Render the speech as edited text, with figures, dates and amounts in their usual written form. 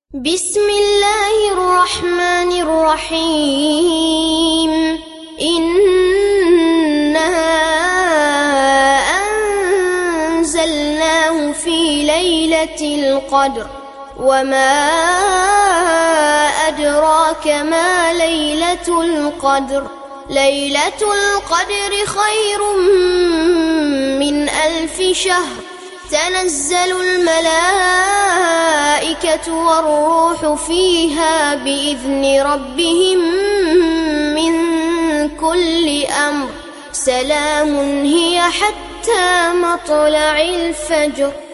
بسم الله الرحمن الرحيم إنا أنزلناه في ليلة القدر وما أدراك ما ليلة القدر ليلة القدر خير من 1000 شهر تنزل الملائكة والروح فيها بإذن ربهم من كل أمر سلام هي حتى مطلع الفجر.